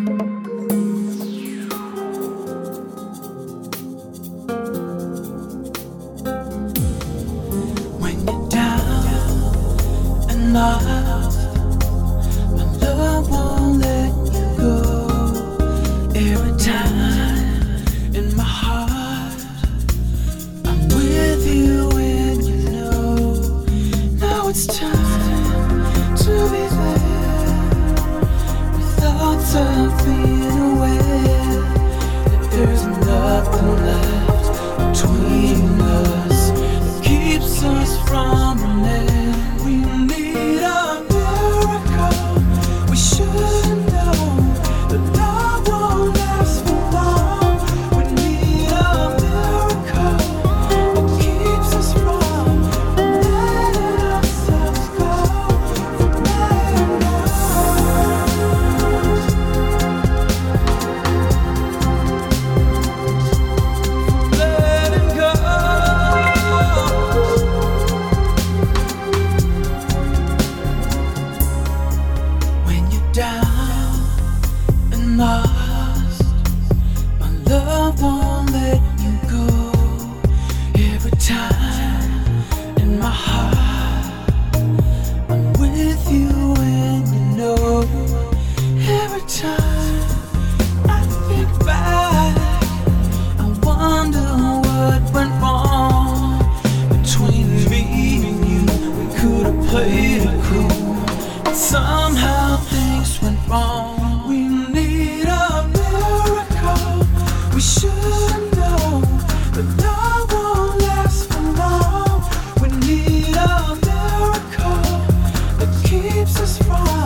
When you're down and lost, my love won't let you go. Every time in my heart, I'm with you and you know. Now it's time to be there. With thoughts of being aware that there's nothing left between us that keeps us from running. We need a miracle. We should know that love won't last for long. We need a miracle that keeps us from letting ourselves go. From letting go. Letting go. When you're down and lost, my love won't let you go. Every time in my heart, I'm with you and you know. Every time I think back, I wonder what went wrong between me and you. We could have played it cool, but somehow things went wrong. We need a miracle. We should know that love won't last for long. We need a miracle that keeps us from